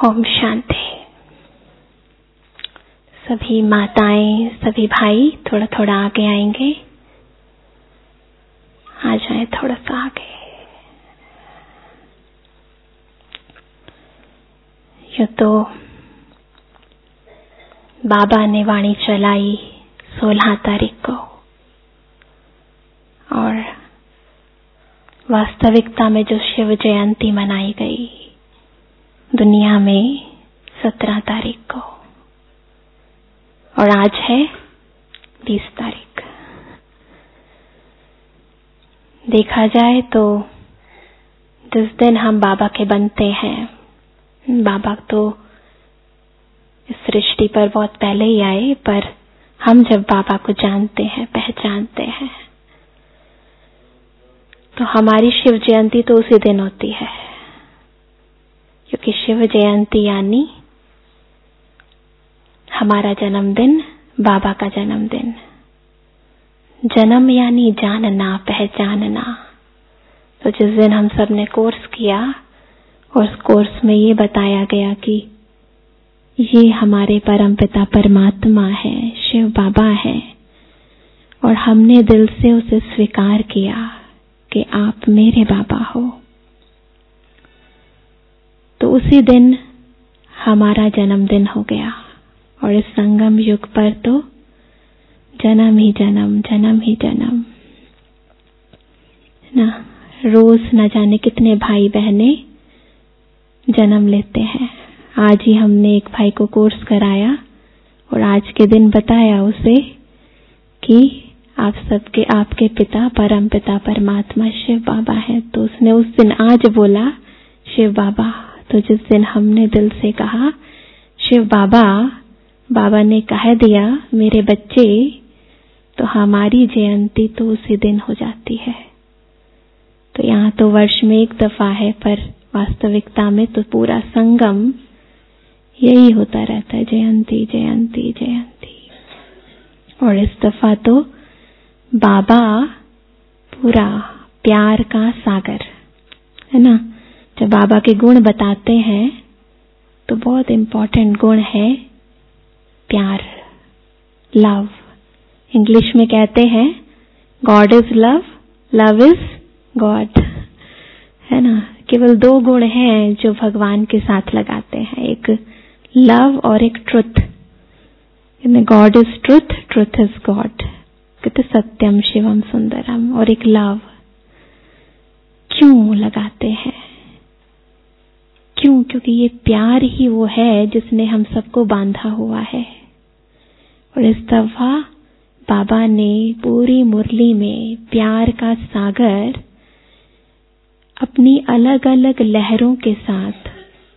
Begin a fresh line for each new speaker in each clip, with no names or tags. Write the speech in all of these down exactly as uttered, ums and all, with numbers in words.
ओम शांति। सभी माताएं, सभी भाई थोड़ा थोड़ा आगे आएंगे। आ जाए थोड़ा सा आगे। ये तो बाबा ने वाणी चलाई सोलह तारीख को, और वास्तविकता में जो शिव जयंती मनाई गई दुनिया में सत्रह तारीख को, और आज है बीस तारीख। देखा जाए तो जिस दिन हम बाबा के बनते हैं, बाबा तो इस सृष्टि पर बहुत पहले ही आए, पर हम जब बाबा को जानते हैं, पहचानते हैं, तो हमारी शिव जयंती तो उसी दिन होती है, क्योंकि शिव जयंती यानी हमारा जन्मदिन, बाबा का जन्मदिन। जन्म यानी जानना, पहचानना। तो जिस दिन हम सब ने कोर्स किया, और उस कोर्स में ये बताया गया कि ये हमारे परमपिता परमात्मा है, शिव बाबा है, और हमने दिल से उसे स्वीकार किया कि आप मेरे बाबा हो, तो उसी दिन हमारा जन्मदिन हो गया। और इस संगम युग पर तो जन्म ही जन्म, जन्म ही जन्म ना। रोज न जाने कितने भाई बहने जन्म लेते हैं। आज ही हमने एक भाई को कोर्स कराया, और आज के दिन बताया उसे कि आप सबके, आपके पिता परम पिता परमात्मा शिव बाबा है। तो उसने उस दिन आज बोला शिव बाबा। तो जिस दिन हमने दिल से कहा शिव बाबा, बाबा ने कह दिया मेरे बच्चे, तो हमारी जयंती तो उसी दिन हो जाती है। तो यहाँ तो वर्ष में एक दफा है, पर वास्तविकता में तो पूरा संगम यही होता रहता है, जयंती जयंती जयंती। और इस दफा तो बाबा पूरा प्यार का सागर है ना। जब बाबा के गुण बताते हैं तो बहुत इंपॉर्टेंट गुण है प्यार, लव। इंग्लिश में कहते हैं God is love, love is God, है ना। केवल दो गुण हैं जो भगवान के साथ लगाते हैं, एक लव और एक truth. God is truth, truth is God, कहते सत्यम शिवम सुंदरम। और एक लव क्यों लगाते हैं? क्यों? क्योंकि ये प्यार ही वो है जिसने हम सबको बांधा हुआ है। और इस दफा बाबा ने पूरी मुरली में प्यार का सागर अपनी अलग अलग लहरों के साथ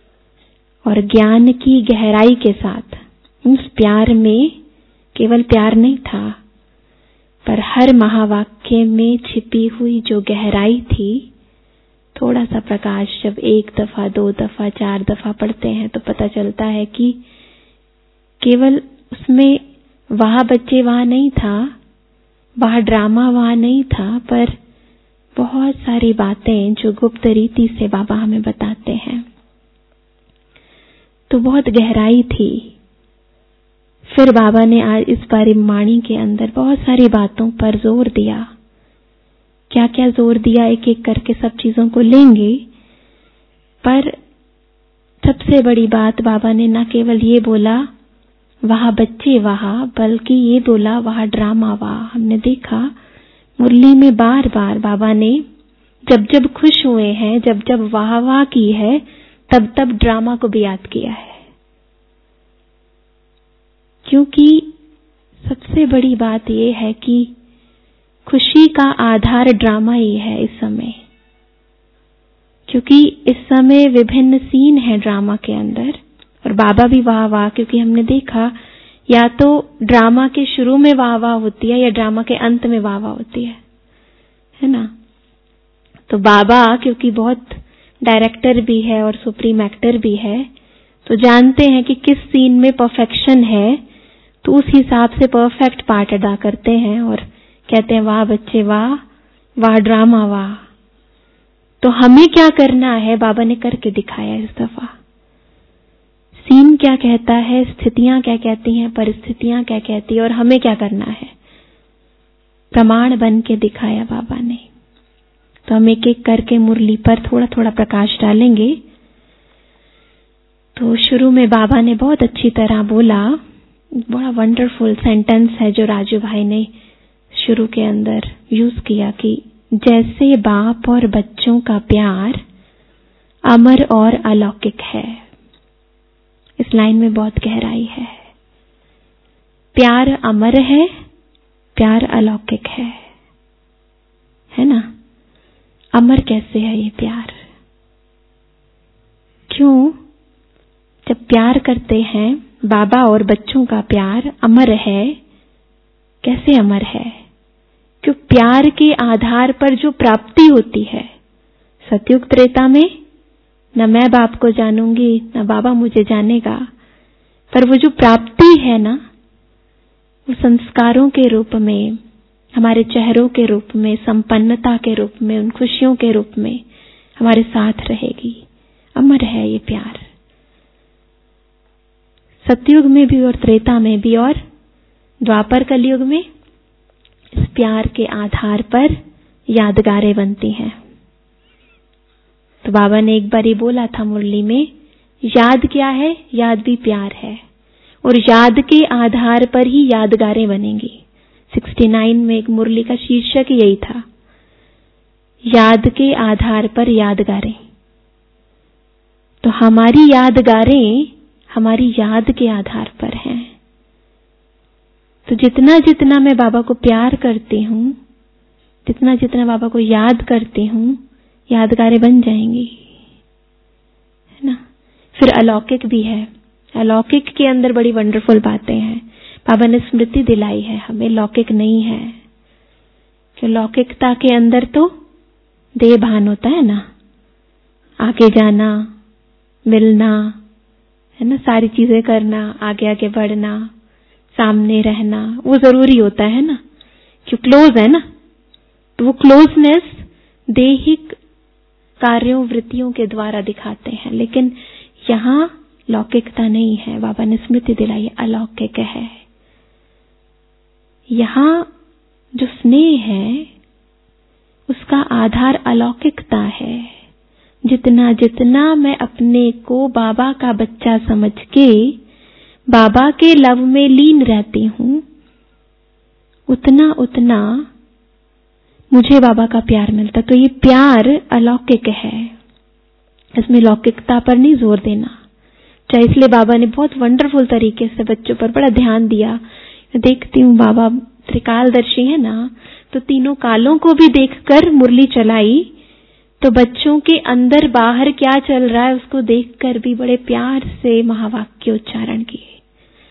और ज्ञान की गहराई के साथ, उस प्यार में केवल प्यार नहीं था, पर हर महावाक्य में छिपी हुई जो गहराई थी, थोड़ा सा प्रकाश जब एक दफा, दो दफा, चार दफा पढ़ते हैं तो पता चलता है कि केवल उसमें वहां बच्चे वहां नहीं था, वहां ड्रामा वहां नहीं था, पर बहुत सारी बातें जो गुप्त रीति से बाबा हमें बताते हैं, तो बहुत गहराई थी। फिर बाबा ने आज इस बारी वाणी के अंदर बहुत सारी बातों पर जोर दिया। क्या क्या जोर दिया एक एक करके सब चीजों को लेंगे, पर सबसे बड़ी बात बाबा ने न केवल ये बोला वहां बच्चे वहां, बल्कि ये बोला वहां ड्रामा वहां। हमने देखा मुरली में बार बार बाबा ने जब जब खुश हुए हैं, जब जब वाह वाह की है, तब तब ड्रामा को भी याद किया है। क्योंकि सबसे बड़ी बात यह है कि खुशी का आधार ड्रामा ही है इस समय, क्योंकि इस समय विभिन्न सीन है ड्रामा के अंदर। और बाबा भी वाह वाह, क्योंकि हमने देखा या तो ड्रामा के शुरू में वाह वाह होती है या ड्रामा के अंत में वाह वाह होती है, है ना। तो बाबा क्योंकि बहुत डायरेक्टर भी है और सुप्रीम एक्टर भी है, तो जानते हैं कि किस सीन में परफेक्शन है, तो उस हिसाब से परफेक्ट पार्ट अदा करते हैं और कहते हैं वाह बच्चे वाह, वाह ड्रामा वाह। तो हमें क्या करना है बाबा ने करके दिखाया इस दफा। क्या कहता है, स्थितियां क्या कहती हैं, परिस्थितियां क्या कहती है और हमें क्या करना है, प्रमाण बन के दिखाया बाबा ने। तो हम एक एक करके मुरली पर थोड़ा थोड़ा प्रकाश डालेंगे। तो शुरू में बाबा ने बहुत अच्छी तरह बोला, बड़ा वंडरफुल सेंटेंस है जो राजू भाई ने शुरू के अंदर यूज किया कि जैसे बाप और बच्चों का प्यार अमर और अलौकिक है। इस लाइन में बहुत गहराई है। प्यार अमर है, प्यार अलौकिक है, है ना। अमर कैसे है ये प्यार? क्यों? जब प्यार करते हैं, बाबा और बच्चों का प्यार अमर है। कैसे अमर है? क्यों? प्यार के आधार पर जो प्राप्ति होती है, सतयुग त्रेता में न मैं बाप को जानूंगी न बाबा मुझे जानेगा, पर वो जो प्राप्ति है ना, वो संस्कारों के रूप में, हमारे चेहरों के रूप में, संपन्नता के रूप में, उन खुशियों के रूप में हमारे साथ रहेगी। अमर है ये प्यार, सतयुग में भी और त्रेता में भी और द्वापर कलयुग में। इस प्यार के आधार पर यादगारें बनती हैं। तो बाबा ने एक बार ही बोला था मुरली में, याद क्या है? याद भी प्यार है, और याद के आधार पर ही यादगारें बनेंगी। उनहत्तर में एक मुरली का शीर्षक यही था, याद के आधार पर यादगारें। तो हमारी यादगारें हमारी याद के आधार पर हैं। तो जितना जितना मैं बाबा को प्यार करती हूं, जितना जितना बाबा को याद करती हूं, यादगारें बन जाएंगी, है ना। फिर अलौकिक भी है। अलौकिक के अंदर बड़ी वंडरफुल बातें हैं। बाबा ने स्मृति दिलाई है हमें, लौकिक नहीं है। कि लौकिकता के अंदर तो देह भान होता है ना, आगे जाना, मिलना, है ना, सारी चीजें करना, आगे आगे बढ़ना, सामने रहना, वो जरूरी होता है ना, क्यों क्लोज है ना। तो वो क्लोजनेस देहिक कार्यों वृत्तियों के द्वारा दिखाते हैं, लेकिन यहाँ लौकिकता नहीं है। बाबा ने स्मृति दिलाई, अलौकिक है। यहाँ जो स्नेह है उसका आधार अलौकिकता है। जितना जितना मैं अपने को बाबा का बच्चा समझ के बाबा के लव में लीन रहती हूँ, उतना उतना मुझे बाबा का प्यार मिलता। तो ये प्यार अलौकिक है, इसमें लौकिकता पर नहीं जोर देना। चाहे इसलिए बाबा ने बहुत वंडरफुल तरीके से बच्चों पर बड़ा ध्यान दिया। देखती हूँ बाबा त्रिकालदर्शी है ना, तो तीनों कालों को भी देखकर मुरली चलाई। तो बच्चों के अंदर बाहर क्या चल रहा है उसको देखकर भी बड़े प्यार से महावाक्य उच्चारण किए।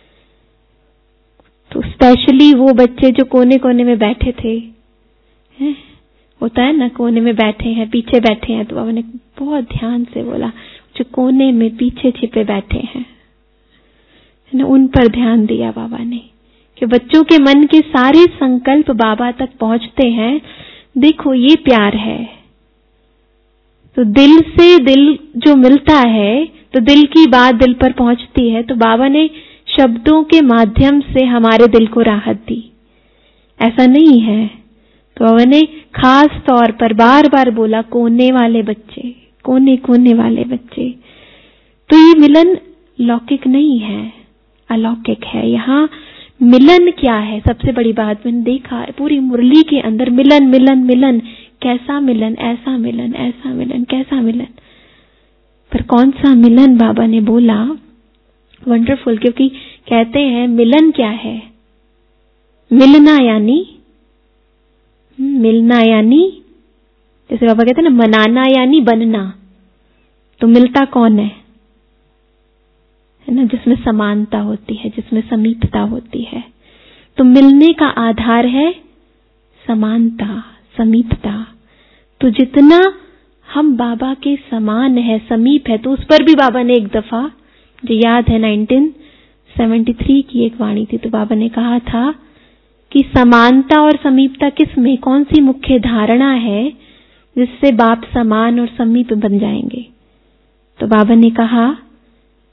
तो स्पेशली वो बच्चे जो कोने कोने में बैठे थे, है? होता है ना, कोने में बैठे हैं, पीछे बैठे हैं, तो बाबा ने बहुत ध्यान से बोला, जो कोने में पीछे छिपे बैठे हैं, है ना, उन पर ध्यान दिया बाबा ने कि बच्चों के मन के सारे संकल्प बाबा तक पहुंचते हैं। देखो ये प्यार है। तो दिल से दिल जो मिलता है, तो दिल की बात दिल पर पहुंचती है। तो बाबा ने शब्दों के माध्यम से हमारे दिल को राहत दी। ऐसा नहीं है। तो बाबा ने खास तौर पर बार बार बोला, कोने वाले बच्चे, कोने कोने वाले बच्चे। तो ये मिलन लौकिक नहीं है, अलौकिक है। यहाँ मिलन क्या है? सबसे बड़ी बात मैंने देखा पूरी मुरली के अंदर, मिलन मिलन मिलन। कैसा मिलन? ऐसा मिलन, ऐसा मिलन, कैसा मिलन। पर कौन सा मिलन बाबा ने बोला? वंडरफुल। क्योंकि कहते हैं मिलन क्या है? मिलना यानी मिलना यानी जैसे बाबा कहते हैं ना, मनाना यानी बनना। तो मिलता कौन है? है ना, जिसमें समानता होती है, जिसमें समीपता होती है। तो मिलने का आधार है समानता, समीपता। तो जितना हम बाबा के समान है, समीप है, तो उस पर भी बाबा ने एक दफा, जो याद है उन्नीस सौ तिहत्तर की एक वाणी थी, तो बाबा ने कहा था कि समानता और समीपता किस में, कौन सी मुख्य धारणा है जिससे बाप समान और समीप बन जाएंगे। तो बाबा ने कहा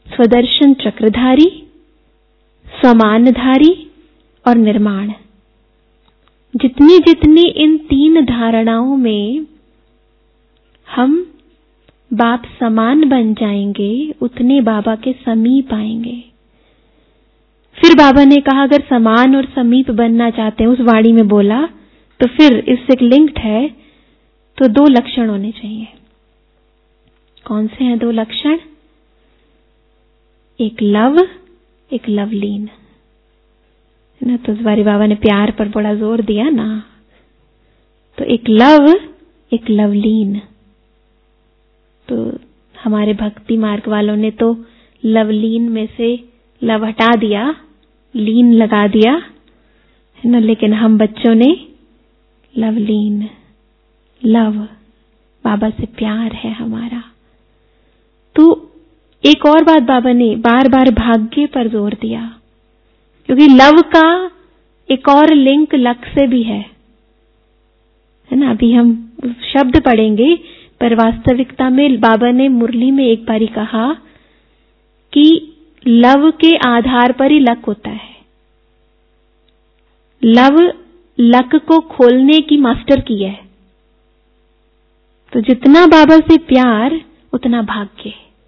स्वदर्शन चक्रधारी, स्वमानधारी और निर्माण। जितनी जितनी इन तीन धारणाओं में हम बाप समान बन जाएंगे, उतने बाबा के समीप आएंगे। फिर बाबा ने कहा अगर समान और समीप बनना चाहते हैं, उस वाणी में बोला, तो फिर इससे लिंक्ड है, तो दो लक्षण होने चाहिए। कौन से हैं दो लक्षण? एक लव, एक लवलीन, है ना। तो इस बारी बाबा ने प्यार पर बड़ा जोर दिया ना। तो एक लव, एक लवलीन। तो हमारे भक्ति मार्ग वालों ने तो लवलीन में से लव हटा दिया, लीन लगा दिया, है ना। लेकिन हम बच्चों ने लवलीन, लव, बाबा से प्यार है हमारा। तो एक और बात बाबा ने बार बार भाग्य पर जोर दिया, क्योंकि लव का एक और लिंक लक से भी है, है ना। अभी हम शब्द पढ़ेंगे, पर वास्तविकता में बाबा ने मुरली में एक बारी कहा कि लव के आधार पर ही लक होता है। लव लक को खोलने की मास्टर की है। तो जितना बाबा से प्यार उतना भाग्य।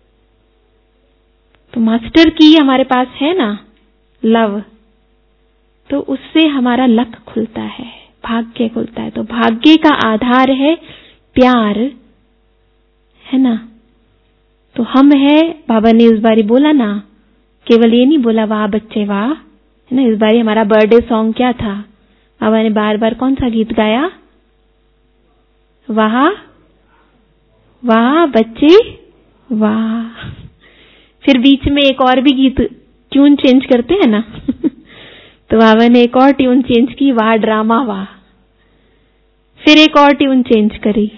तो मास्टर की हमारे पास है ना लव, तो उससे हमारा लक खुलता है, भाग्य खुलता है। तो भाग्य का आधार है प्यार, है ना। तो हम है, बाबा ने इस बारी बोला ना, केवल ये नहीं बोला वाह बच्चे वाह, है ना। इस बारी हमारा बर्थडे सॉन्ग क्या था? बाबा ने बार बार कौन सा गीत गाया? वाह वाह बच्चे वाह। फिर बीच में एक और भी गीत ट्यून चेंज करते हैं ना तो बाबा ने एक और ट्यून चेंज की, वाह ड्रामा वाह। फिर एक और ट्यून चेंज करी,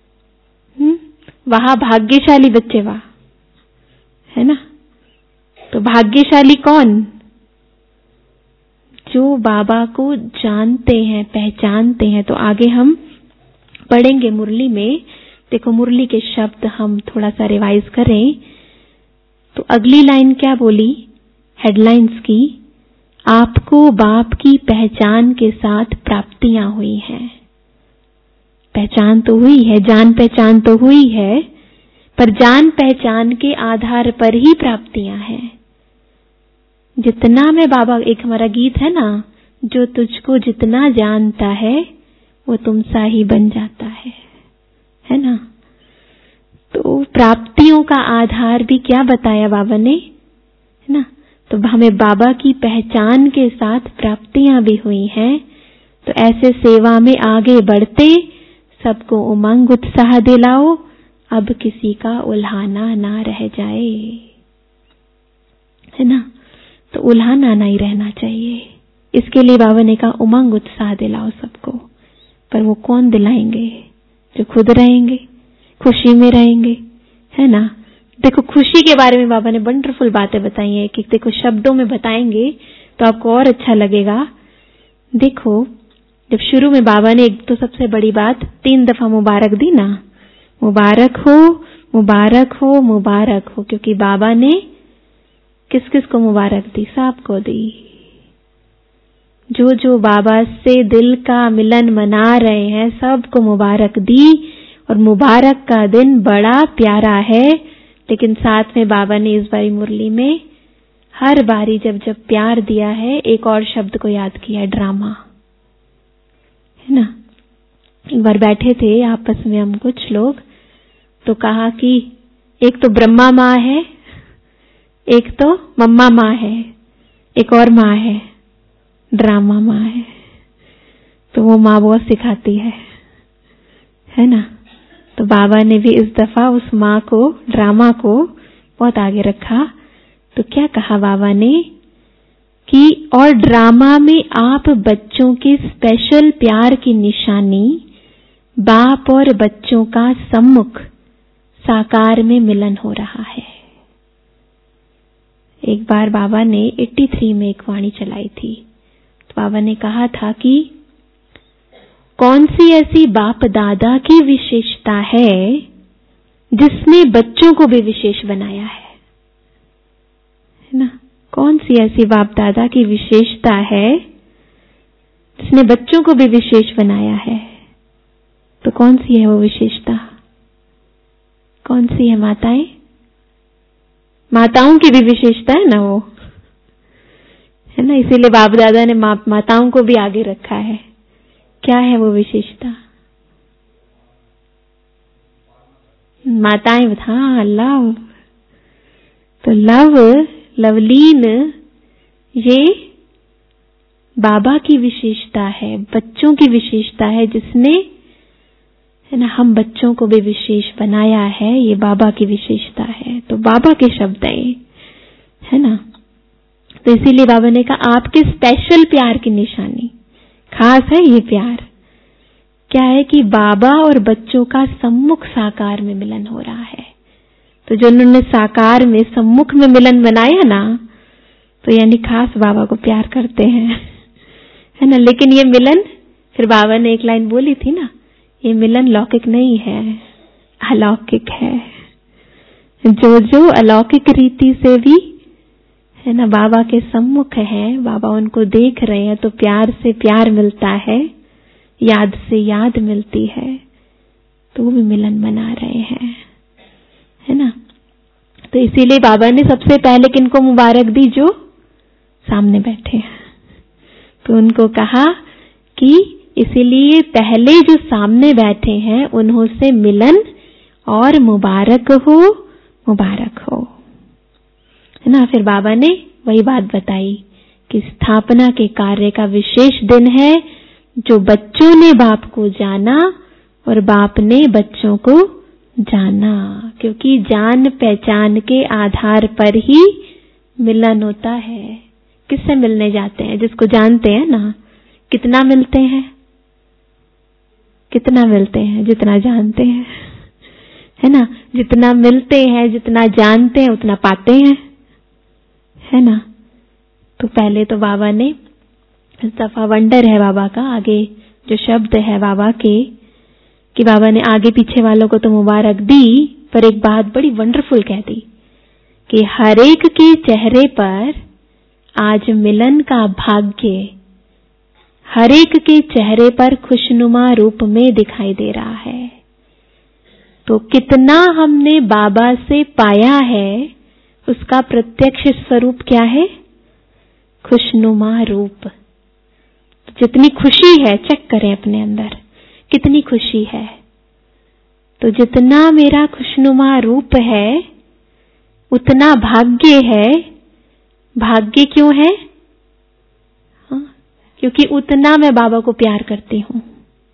वाह भाग्यशाली बच्चे वाह, है ना। तो भाग्यशाली कौन? जो बाबा को जानते हैं, पहचानते हैं। तो आगे हम पढ़ेंगे मुरली में। देखो मुरली के शब्द हम थोड़ा सा रिवाइज करें। तो अगली लाइन क्या बोली हेडलाइंस की? आपको बाप की पहचान के साथ प्राप्तियां हुई हैं। पहचान तो हुई है, जान पहचान तो हुई है, पर जान पहचान के आधार पर ही प्राप्तियां हैं। जितना मैं बाबा, एक हमारा गीत है ना, जो तुझको जितना जानता है वो तुम सा ही बन जाता है, है ना। तो प्राप्तियों का आधार भी क्या बताया बाबा ने, है ना। तो हमें बाबा की पहचान के साथ प्राप्तियां भी हुई हैं। तो ऐसे सेवा में आगे बढ़ते सबको उमंग उत्साह दिलाओ, अब किसी का उल्हाना ना रह जाए, है ना। तो उल्हाना नहीं रहना चाहिए। इसके लिए बाबा ने कहा उमंग उत्साह दिलाओ सबको। पर वो कौन दिलाएंगे? जो खुद रहेंगे, खुशी में रहेंगे, है ना। देखो खुशी के बारे में बाबा ने वंडरफुल बातें बताई हैं कि देखो शब्दों में बताएंगे तो आपको और अच्छा लगेगा। देखो जब शुरू में बाबा ने एक तो सबसे बड़ी बात तीन दफा मुबारक दी ना, मुबारक हो मुबारक हो मुबारक हो, क्योंकि बाबा ने किस किस को मुबारक दी? सबको दी। जो जो बाबा से दिल का मिलन मना रहे हैं सबको मुबारक दी। और मुबारक का दिन बड़ा प्यारा है। लेकिन साथ में बाबा ने इस बारी मुरली में हर बारी जब जब प्यार दिया है एक और शब्द को याद किया, ड्रामा, है ना। एक बार बैठे थे आपस में हम कुछ लोग, तो कहा कि एक तो ब्रह्मा माँ है, एक तो मम्मा माँ है, एक और माँ है ड्रामा माँ है। तो वो माँ बहुत सिखाती है, है ना। तो बाबा ने भी इस दफा उस माँ को, ड्रामा को बहुत आगे रखा। तो क्या कहा बाबा ने कि और ड्रामा में आप बच्चों के स्पेशल प्यार की निशानी बाप और बच्चों का सम्मुख साकार में मिलन हो रहा है। एक बार बाबा ने तिरासी में एक वाणी चलाई थी। तो बाबा ने कहा था कि कौन सी ऐसी बाप दादा की विशेषता है जिसने बच्चों को भी विशेष बनाया है। कौन सी ऐसी बाप दादा की विशेषता है जिसने बच्चों को भी विशेष बनाया है? तो कौन सी है वो विशेषता? कौन सी है माताएं? माताओं की भी विशेषता है ना वो, है ना? इसीलिए बाप दादा ने मा, माताओं को भी आगे रखा है। क्या है वो विशेषता? माताएं, हाँ, लव। तो लव, लवलीन, ये बाबा की विशेषता है, बच्चों की विशेषता है, जिसने, है ना, हम बच्चों को भी विशेष बनाया है। ये बाबा की विशेषता है। तो बाबा के शब्द है, है ना? तो इसीलिए बाबा ने कहा आपके स्पेशल प्यार की निशानी, खास है ये प्यार। क्या है कि बाबा और बच्चों का सम्मुख साकार में मिलन हो रहा है। तो जो उन्होंने साकार में, सम्मुख में मिलन बनाया ना, तो यानी खास बाबा को प्यार करते हैं, है ना? लेकिन ये मिलन, फिर बाबा ने एक लाइन बोली थी ना, ये मिलन लौकिक नहीं है, अलौकिक है। जो जो अलौकिक रीति से भी, है ना, बाबा के सम्मुख है, बाबा उनको देख रहे हैं, तो प्यार से प्यार मिलता है, याद से याद मिलती है, तो वो भी मिलन बना रहे हैं, है ना? तो इसीलिए बाबा ने सबसे पहले किनको मुबारक दी? जो सामने बैठे हैं। तो उनको कहा कि इसीलिए पहले जो सामने बैठे हैं उन्हों से मिलन और मुबारक हो, मुबारक हो, है ना? फिर बाबा ने वही बात बताई कि स्थापना के कार्य का विशेष दिन है, जो बच्चों ने बाप को जाना और बाप ने बच्चों को जाना। क्योंकि जान पहचान के आधार पर ही मिलन होता है। किससे मिलने जाते हैं? जिसको जानते हैं ना। कितना मिलते हैं? कितना मिलते हैं? जितना जानते हैं, है ना? जितना मिलते हैं, जितना जानते हैं, उतना पाते हैं, है ना? तो पहले तो बाबा ने, इस दफा वंडर है बाबा का, आगे जो शब्द है बाबा के, कि बाबा ने आगे पीछे वालों को तो मुबारक दी, पर एक बात बड़ी वंडरफुल कह दी कि हर एक के चेहरे पर आज मिलन का भाग्य, हर एक के चेहरे पर खुशनुमा रूप में दिखाई दे रहा है। तो कितना हमने बाबा से पाया है, उसका प्रत्यक्ष स्वरूप क्या है? खुशनुमा रूप। तो जितनी खुशी है, चेक करें अपने अंदर कितनी खुशी है। तो जितना मेरा खुशनुमा रूप है, उतना भाग्य है। भाग्य क्यों है? हाँ, क्योंकि उतना मैं बाबा को प्यार करती हूँ,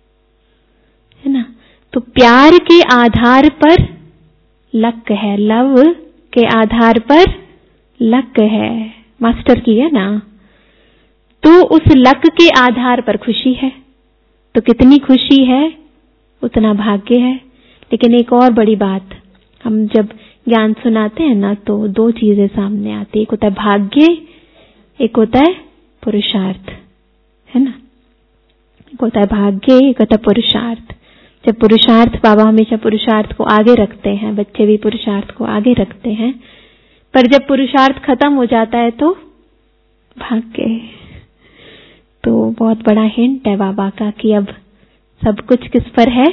है ना? तो प्यार के आधार पर लक है, लव के आधार पर लक है, मास्टर की है ना। तो उस लक के आधार पर खुशी है। तो कितनी खुशी है उतना भाग्य है। लेकिन एक और बड़ी बात, हम जब ज्ञान सुनाते हैं ना, तो दो चीजें सामने आती है। एक होता है भाग्य, एक होता है पुरुषार्थ, है ना? एक होता है भाग्य, एक होता है पुरुषार्थ। जब पुरुषार्थ, बाबा हमेशा पुरुषार्थ को आगे रखते हैं, बच्चे भी पुरुषार्थ को आगे रखते हैं, पर जब पुरुषार्थ खत्म हो जाता है तो भाग्य। तो बहुत बड़ा हिंट है बाबा का कि अब सब कुछ किस पर है?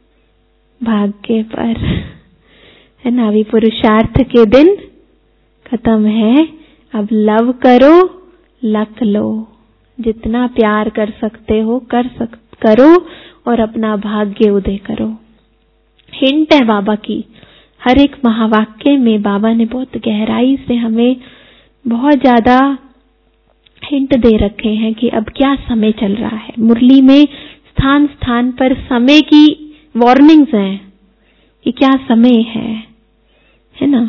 भाग्य पर, है ना? अभी पुरुषार्थ के दिन खत्म है, अब लव करो, लक लो। जितना प्यार कर सकते हो कर सक करो और अपना भाग्य उदय करो। हिंट है बाबा की। हर एक महावाक्य में बाबा ने बहुत गहराई से हमें बहुत ज्यादा हिंट दे रखे हैं कि अब क्या समय चल रहा है। मुरली में स्थान स्थान पर समय की वार्निंग्स हैं कि क्या समय है, है ना?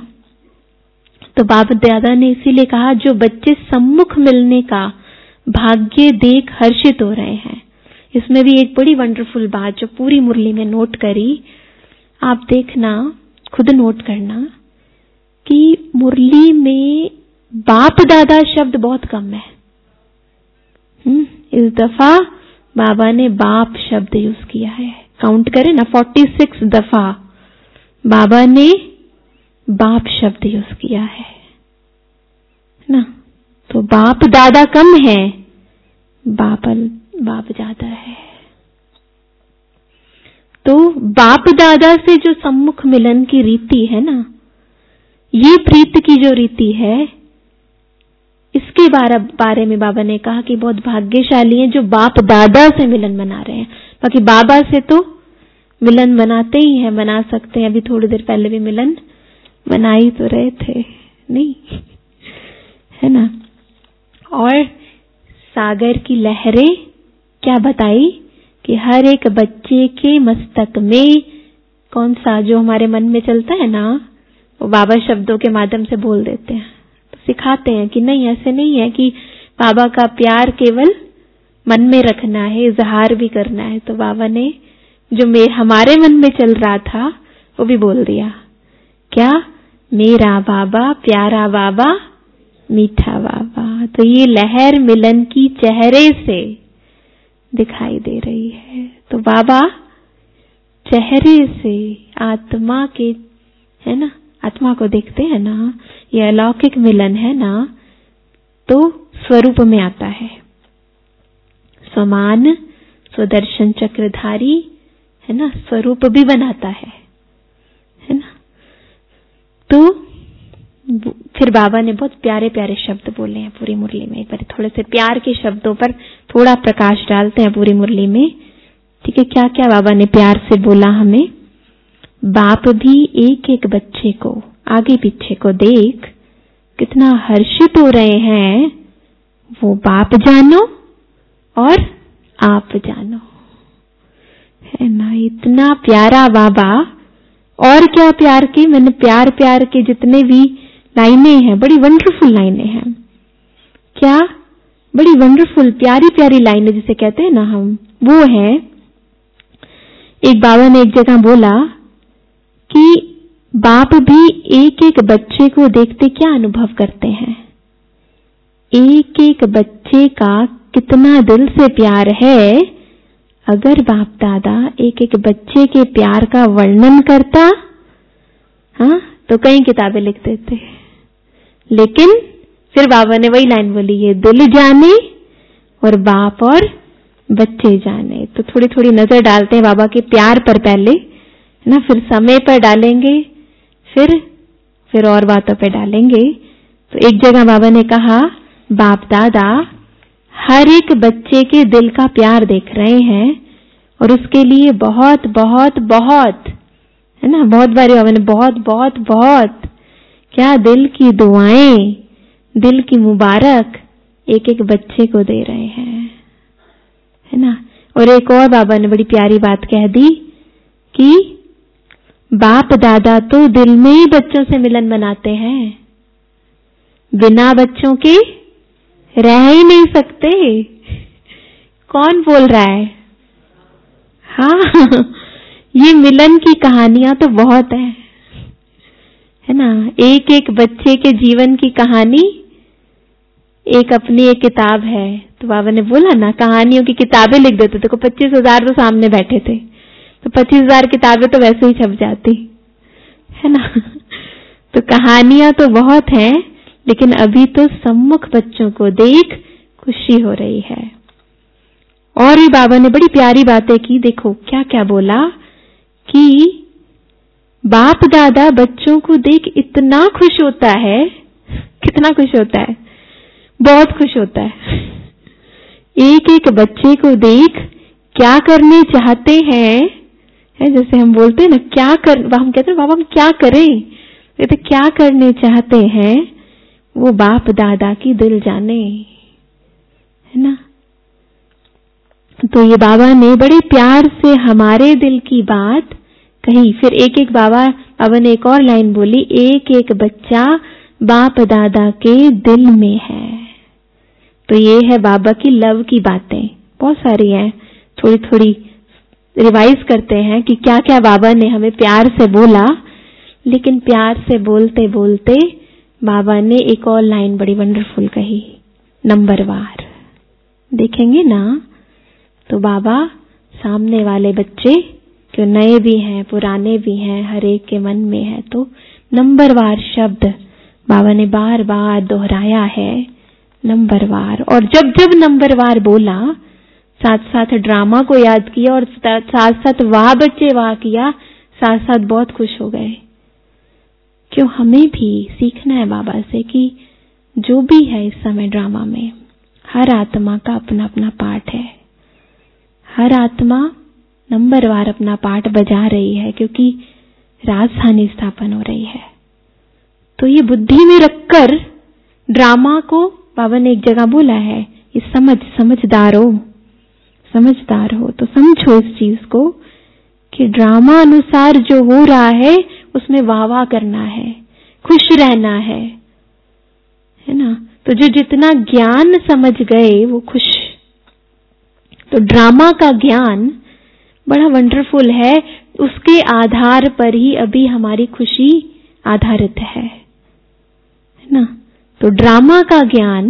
तो बाबा दादा ने इसीलिए कहा, जो बच्चे सम्मुख मिलने का भाग्य देख हर्षित हो रहे हैं। इसमें भी एक बड़ी वंडरफुल बात जो पूरी मुरली में नोट करी, आप देखना, खुद नोट करना कि मुरली में बाप दादा शब्द बहुत कम है। हम्म इस दफा बाबा ने बाप शब्द यूज किया है। काउंट करें ना, छियालीस दफा बाबा ने बाप शब्द यूज किया है ना। तो बाप दादा कम है, बाप बाप ज्यादा है। तो बाप दादा से जो सम्मुख मिलन की रीति है ना, ये प्रीत की जो रीति है, इसके बारे में बाबा ने कहा कि बहुत भाग्यशाली हैं जो बाप दादा से मिलन बना रहे हैं। बाकी बाबा से तो मिलन बनाते ही हैं, बना सकते हैं। अभी थोड़ी देर पहले भी मिलन बना ही तो रहे थे, नहीं है ना। और सागर की लहरें क्या बताई कि हर एक बच्चे के मस्तक में कौन सा जो हमारे मन में चलता है ना, वो बाबा शब्दों के माध्यम से बोल देते हैं। तो सिखाते हैं कि नहीं, ऐसे नहीं है कि बाबा का प्यार केवल मन में रखना है, इजहार भी करना है। तो बाबा ने जो मेरे हमारे मन में चल रहा था वो भी बोल दिया। क्या? मेरा बाबा, प्यारा बाबा, मीठा बाबा। तो ये लहर मिलन की चेहरे से दिखाई दे रही है। तो बाबा चेहरे से आत्मा के, है ना, आत्मा को देखते हैं ना, ये अलौकिक मिलन है ना, तो स्वरूप में आता है। समान स्वदर्शन चक्रधारी, है ना, स्वरूप भी बनाता है, है ना। तो फिर बाबा ने बहुत प्यारे प्यारे शब्द बोले हैं पूरी मुरली में। एक बार थोड़े से प्यार के शब्दों पर थोड़ा प्रकाश डालते हैं पूरी मुरली में, ठीक है। क्या क्या बाबा ने प्यार से बोला हमें। बाप भी एक एक बच्चे को आगे पीछे को देख कितना हर्षित हो रहे हैं, वो बाप जानो और आप जानो, है ना। इतना प्यारा बाबा। और क्या प्यार के, मैंने प्यार प्यार के जितने भी लाइनें हैं, बड़ी वंडरफुल लाइनें हैं। क्या? बड़ी वंडरफुल प्यारी प्यारी लाइनें जिसे कहते हैं ना हम, वो है। एक बाबा ने एक जगह बोला कि बाप भी एक एक बच्चे को देखते क्या अनुभव करते हैं। एक एक बच्चे का कितना दिल से प्यार है। अगर बाप दादा एक एक बच्चे के प्यार का वर्णन करता, हाँ, तो कई किताबें लिख देते। लेकिन फिर बाबा ने वही लाइन बोली, ये दिल जाने और बाप और बच्चे जाने। तो थोड़ी थोड़ी नजर डालते हैं बाबा के प्यार पर पहले, है ना, फिर समय पर डालेंगे, फिर फिर और बातों पे डालेंगे। तो एक जगह बाबा ने कहा, बाप दादा हर एक बच्चे के दिल का प्यार देख रहे हैं और उसके लिए बहुत बहुत बहुत, है ना, बहुत बारी बाबा ने बहुत बहुत बहुत क्या दिल की दुआएं, दिल की मुबारक एक एक बच्चे को दे रहे हैं, है ना। और एक और बाबा ने बड़ी प्यारी बात कह दी कि बाप दादा तो दिल में ही बच्चों से मिलन बनाते हैं, बिना बच्चों के रह ही नहीं सकते। कौन बोल रहा है? हाँ, ये मिलन की कहानियां तो बहुत है, है ना। एक एक बच्चे के जीवन की कहानी एक अपनी एक किताब है। तो बाबा ने बोला ना, कहानियों की किताबें लिख देते थे। को पच्चीस हजार तो सामने बैठे थे, तो पच्चीस हजार किताबें तो वैसे ही छप जाती, है ना। तो कहानियां तो बहुत हैं, लेकिन अभी तो सम्मुख बच्चों को देख खुशी हो रही है। और भी बाबा ने बड़ी प्यारी बातें की। देखो क्या क्या बोला कि बाप दादा बच्चों को देख इतना खुश होता है, कितना खुश होता है, बहुत खुश होता है। एक एक बच्चे को देख क्या करने चाहते हैं, है जैसे हम बोलते हैं ना, क्या कर, हम कहते हैं बाबा हम क्या करें, तो क्या करने चाहते हैं वो बाप दादा की दिल जाने, है ना। तो ये बाबा ने बड़े प्यार से हमारे दिल की बात कही। फिर एक एक बाबा बाबा ने एक और लाइन बोली, एक एक बच्चा बाप दादा के दिल में है। तो ये है बाबा की लव की बातें, बहुत सारी हैं, थोड़ी थोड़ी रिवाइज करते हैं कि क्या क्या बाबा ने हमें प्यार से बोला। लेकिन प्यार से बोलते बोलते बाबा ने एक और लाइन बड़ी वंडरफुल कही, नंबरवार। देखेंगे ना तो बाबा सामने वाले बच्चे जो नए भी हैं पुराने भी हैं, हर एक के मन में है। तो नंबरवार शब्द बाबा ने बार बार दोहराया है नंबरवार। और जब जब नंबरवार बोला, साथ साथ ड्रामा को याद किया और साथ साथ वाह बच्चे वाह किया, साथ साथ बहुत खुश हो गए। क्यों, हमें भी सीखना है बाबा से कि जो भी है इस समय ड्रामा में, हर आत्मा का अपना अपना पाठ है। हर आत्मा नंबरवार अपना पाठ बजा रही है, क्योंकि राजधानी स्थापन हो रही है। तो ये बुद्धि में रखकर ड्रामा को बाबा ने एक जगह बोला है, इस समझ समझदार हो, समझदार हो तो समझो इस चीज को कि ड्रामा अनुसार जो हो रहा है उसमें वाह वाह करना है, खुश रहना है, है ना। तो जो जितना ज्ञान समझ गए वो खुश। तो ड्रामा का ज्ञान बड़ा वंडरफुल है, उसके आधार पर ही अभी हमारी खुशी आधारित है, है ना। तो ड्रामा का ज्ञान,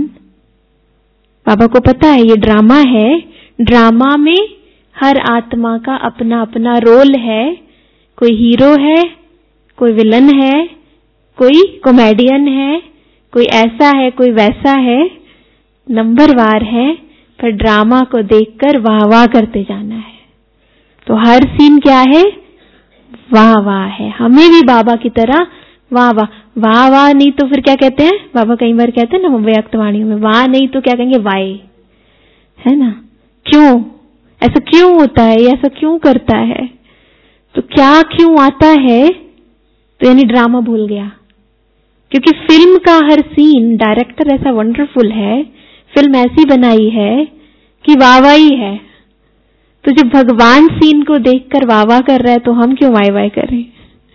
बाबा को पता है ये ड्रामा है, ड्रामा में हर आत्मा का अपना अपना रोल है। कोई हीरो है, कोई विलन है, कोई कॉमेडियन है, कोई ऐसा है, कोई वैसा है, नंबरवार है, पर ड्रामा को देखकर वाह वाह करते जाना है। तो हर सीन क्या है, वाह वाह है। हमें भी बाबा की तरह वाह वाह, वाह वाह नहीं तो फिर क्या कहते हैं, बाबा कई बार कहते हैं ना व्यक्त वाणियों में, वाह नहीं तो क्या कहेंगे, वाई, है ना। क्यों ऐसा क्यों होता है, ऐसा क्यों करता है, तो क्या क्यों आता है, तो यानी ड्रामा भूल गया। क्योंकि फिल्म का हर सीन डायरेक्टर ऐसा वंडरफुल है, फिल्म ऐसी बनाई है कि वाह वाह ही है। तो जब भगवान सीन को देखकर वाह वाह कर रहा है तो हम क्यों वाह वाह करें,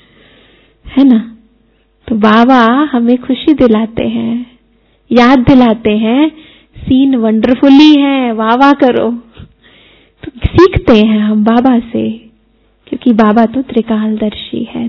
है ना। तो बाबा हमें खुशी दिलाते हैं, याद दिलाते हैं, सीन वंडरफुली है, वाह वाह करो। तो सीखते हैं हम बाबा से, क्योंकि बाबा तो त्रिकालदर्शी है,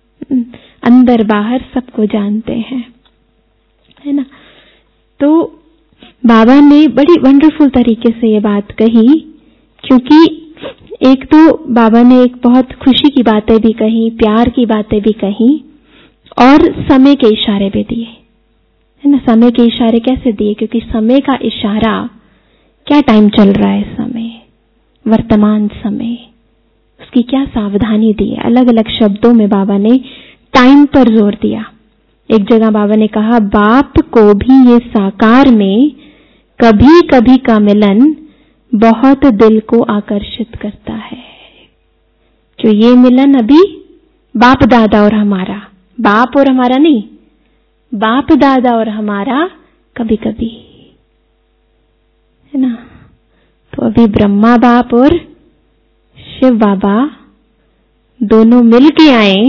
अंदर बाहर सबको जानते हैं, है ना। तो बाबा ने बड़ी वंडरफुल तरीके से ये बात कही, क्योंकि एक तो बाबा ने एक बहुत खुशी की बातें भी कही, प्यार की बातें भी कही, और समय के इशारे भी दिए, है ना। समय के इशारे कैसे दिए, क्योंकि समय का इशारा, क्या टाइम चल रहा है समय, वर्तमान समय, उसकी क्या सावधानी दी है। अलग अलग शब्दों में बाबा ने टाइम पर जोर दिया। एक जगह बाबा ने कहा, बाप को भी ये साकार में कभी कभी का मिलन बहुत दिल को आकर्षित करता है। क्यों ये मिलन अभी बाप दादा और हमारा, बाप और हमारा नहीं, बाप दादा और हमारा कभी कभी, है ना। तो अभी ब्रह्मा बाप और शिव बाबा दोनों मिल के आए,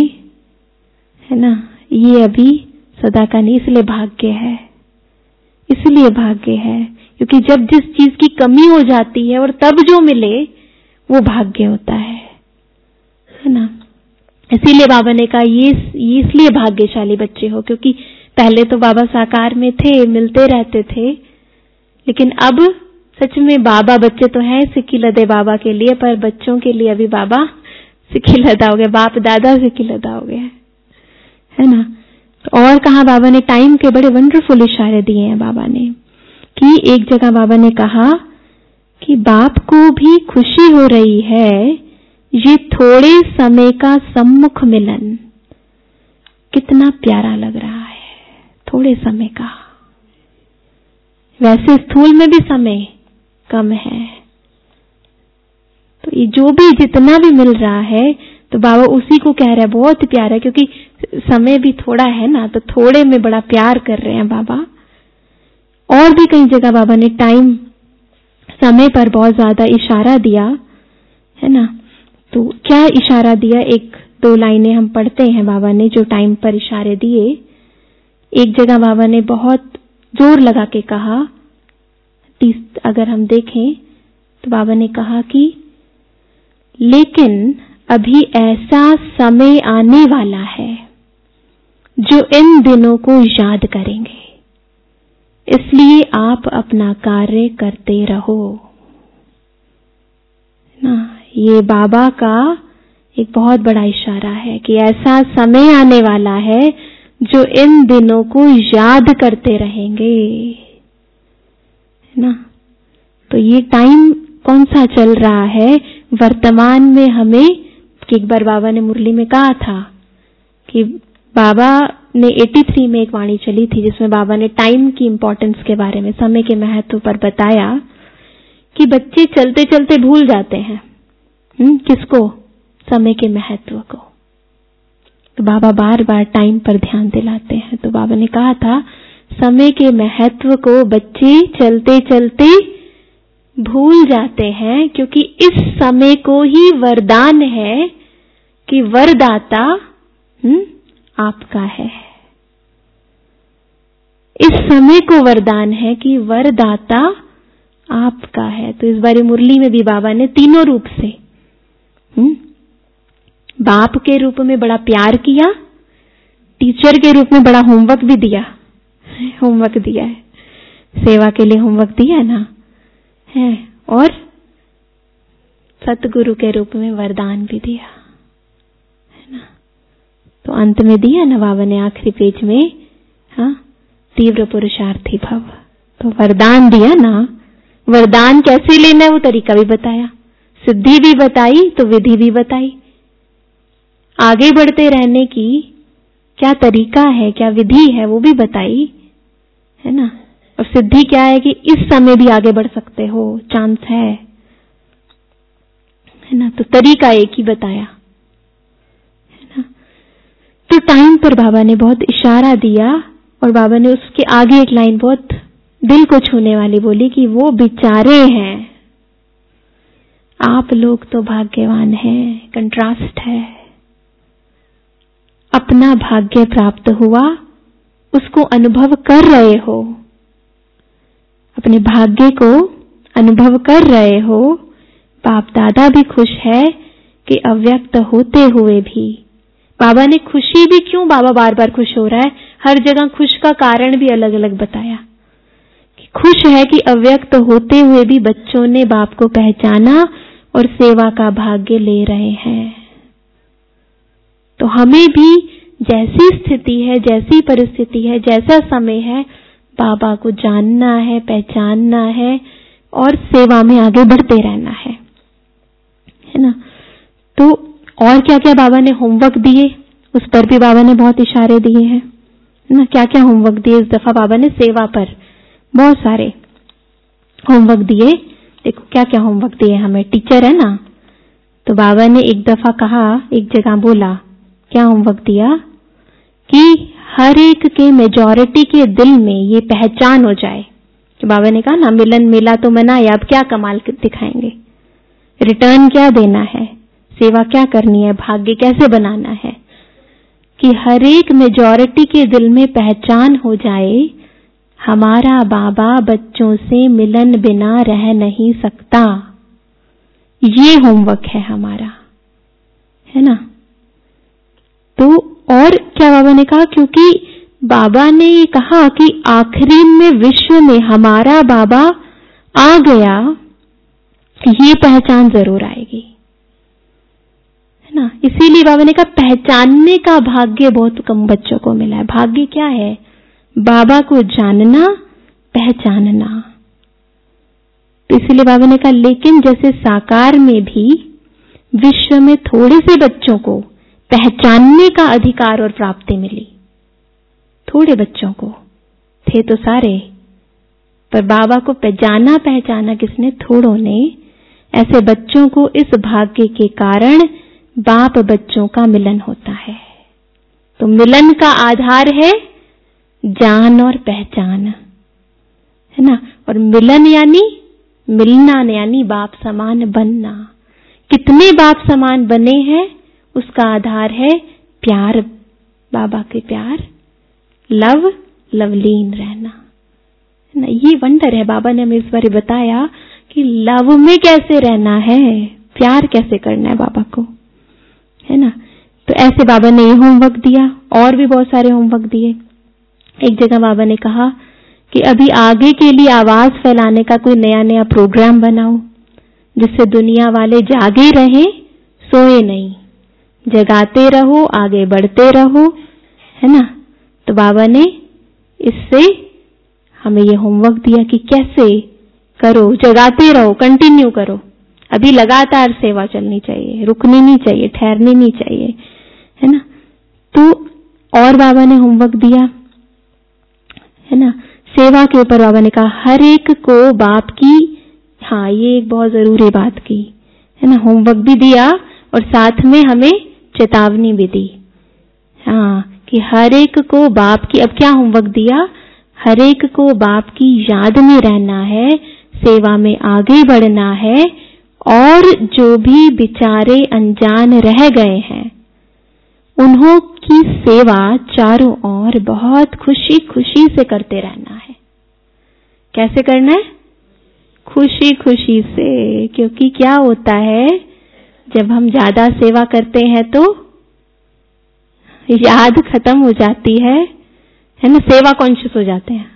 है ना। ये अभी सदा का नहीं, इसलिए भाग्य है, इसलिए भाग्य है, क्योंकि जब जिस चीज की कमी हो जाती है और तब जो मिले वो भाग्य होता है, है ना। इसीलिए बाबा ने कहा ये इसलिए भाग्यशाली बच्चे हो, क्योंकि पहले तो बाबा साकार में थे, मिलते रहते थे, लेकिन अब सच में बाबा, बच्चे तो हैं सिक्की लदे बाबा के लिए, पर बच्चों के लिए अभी बाबा सिक्की लदा हो गया, बाप दादा सिक्की लदा हो गया, है ना। तो और कहा बाबा ने टाइम के बड़े वंडरफुल इशारे दिए हैं बाबा ने, कि एक जगह बाबा ने कहा कि बाप को भी खुशी हो रही है ये थोड़े समय का सम्मुख मिलन। कितना प्यारा लग रहा है, थोड़े समय का। वैसे स्थूल में भी समय कम है, तो ये जो भी जितना भी मिल रहा है तो बाबा उसी को कह रहे हैं, बहुत प्यारा है, क्योंकि समय भी थोड़ा है ना, तो थोड़े में बड़ा प्यार कर रहे हैं बाबा। और भी कई जगह बाबा ने टाइम, समय पर बहुत ज्यादा इशारा दिया, है ना। तो क्या इशारा दिया, एक दो लाइनें हम पढ़ते हैं बाबा ने जो टाइम पर इशारे दिए। एक जगह बाबा ने बहुत जोर लगा के कहा, अगर हम देखें तो बाबा ने कहा कि लेकिन अभी ऐसा समय आने वाला है जो इन दिनों को याद करेंगे, इसलिए आप अपना कार्य करते रहो ना। ये बाबा का एक बहुत बड़ा इशारा है कि ऐसा समय आने वाला है जो इन दिनों को याद करते रहेंगे, ना। तो ये टाइम कौन सा चल रहा है वर्तमान में हमें, कि एक बार बाबा ने मुरली में कहा था कि बाबा ने तिरासी में एक वाणी चली थी जिसमें बाबा ने टाइम की इंपॉर्टेंस के बारे में, समय के महत्व पर बताया कि बच्चे चलते चलते भूल जाते हैं। हुँ? किसको? समय के महत्व को। तो बाबा बार बार टाइम पर ध्यान दिलाते हैं। तो बाबा ने कहा था समय के महत्व को बच्चे चलते चलते भूल जाते हैं, क्योंकि इस समय को ही वरदान है कि वरदाता हुँ? आपका है। इस समय को वरदान है कि वरदाता आपका है। तो इस बारी मुरली में भी बाबा ने तीनों रूप से, हुँ? बाप के रूप में बड़ा प्यार किया, टीचर के रूप में बड़ा होमवर्क भी दिया, होमवर्क दिया है, सेवा के लिए होमवर्क दिया ना है, और सतगुरु के रूप में वरदान भी दिया है ना। तो अंत में दिया ना बाबा ने आखिरी पेज में, हाँ, तीव्र पुरुषार्थी भव। तो वरदान दिया ना, वरदान कैसे लेना है वो तरीका भी बताया, सिद्धि भी बताई तो विधि भी बताई, आगे बढ़ते रहने की क्या तरीका है, क्या विधि है वो भी बताई है ना। और सिद्धि क्या है कि इस समय भी आगे बढ़ सकते हो, चांस है है ना। तो तरीका एक ही बताया है ना। तो टाइम पर बाबा ने बहुत इशारा दिया और बाबा ने उसके आगे एक लाइन बहुत दिल को छूने वाली बोली कि वो बेचारे हैं, आप लोग तो भाग्यवान हैं। कंट्रास्ट है, अपना भाग्य प्राप्त हुआ उसको अनुभव कर रहे हो, अपने भाग्य को अनुभव कर रहे हो। बाप दादा भी खुश है कि अव्यक्त होते हुए भी, बाबा ने खुशी भी क्यों बाबा बार बार खुश हो रहा है, हर जगह खुश का कारण भी अलग अलग बताया कि खुश है कि अव्यक्त होते हुए भी बच्चों ने बाप को पहचाना और सेवा का भाग्य ले रहे हैं। तो हमें भी जैसी स्थिति है, जैसी परिस्थिति है, जैसा समय है, बाबा को जानना है, पहचानना है और सेवा में आगे बढ़ते रहना है है ना। तो और क्या क्या बाबा ने होमवर्क दिए, उस पर भी बाबा ने बहुत इशारे दिए हैं ना। क्या क्या होमवर्क दिए इस दफा बाबा ने सेवा पर, बहुत सारे होमवर्क दिए। देखो क्या क्या होमवर्क दिए हमें, टीचर है ना। तो बाबा ने एक दफा कहा, एक जगह बोला, क्या होमवर्क दिया कि हर एक के मेजॉरिटी के दिल में ये पहचान हो जाए कि बाबा ने कहा ना मिलन मिला तो मनाया, अब क्या कमाल दिखाएंगे, रिटर्न क्या देना है, सेवा क्या करनी है, भाग्य कैसे बनाना है, कि हर एक मेजॉरिटी के दिल में पहचान हो जाए हमारा बाबा बच्चों से मिलन बिना रह नहीं सकता। ये होमवर्क है हमारा, है ना। तो और क्या बाबा ने कहा, क्योंकि बाबा ने ये कहा कि आखिरी में विश्व में हमारा बाबा आ गया, ये पहचान जरूर आएगी, है ना। इसीलिए बाबा ने कहा पहचानने का भाग्य बहुत कम बच्चों को मिला है। भाग्य क्या है? बाबा को जानना, पहचानना। तो इसीलिए बाबा ने कहा लेकिन जैसे साकार में भी विश्व में थोड़े से बच्चों को पहचानने का अधिकार और प्राप्ति मिली, थोड़े बच्चों को, थे तो सारे, पर बाबा को जाना पहचाना किसने? थोड़ों ने। ऐसे बच्चों को इस भाग्य के कारण बाप बच्चों का मिलन होता है। तो मिलन का आधार है जान और पहचान, है ना। और मिलन यानी मिलना, यानी बाप समान बनना। कितने बाप समान बने हैं उसका आधार है प्यार, बाबा के प्यार, लव, लवलीन रहना, है ना। ये वंडर है, बाबा ने हमें इस बार बताया कि लव में कैसे रहना है, प्यार कैसे करना है बाबा को, है ना। तो ऐसे बाबा ने ये होमवर्क दिया, और भी बहुत सारे होमवर्क दिए। एक जगह बाबा ने कहा कि अभी आगे के लिए आवाज फैलाने का कोई नया नया प्रोग्राम बनाओ जिससे दुनिया वाले जागे रहें, सोए नहीं, जगाते रहो, आगे बढ़ते रहो, है ना। तो बाबा ने इससे हमें ये होमवर्क दिया कि कैसे करो, जगाते रहो, कंटिन्यू करो। अभी लगातार सेवा चलनी चाहिए, रुकनी नहीं चाहिए, ठहरनी नहीं चाहिए, है ना। तो और बाबा ने होमवर्क दिया, है ना, सेवा के ऊपर बाबा ने कहा हर एक को बाप की, हाँ ये एक बहुत जरूरी बात की, है ना, होमवर्क भी दिया और साथ में हमें चेतावनी भी दी, हाँ, कि हर एक को बाप की, अब क्या होमवर्क दिया, हर एक को बाप की याद में रहना है, सेवा में आगे बढ़ना है, और जो भी बेचारे अनजान रह गए हैं उन्हों की सेवा चारों ओर बहुत खुशी खुशी से करते रहना है। कैसे करना है? खुशी खुशी से। क्योंकि क्या होता है, जब हम ज्यादा सेवा करते हैं तो याद खत्म हो जाती है, है ना, सेवा कॉन्शियस हो जाते हैं।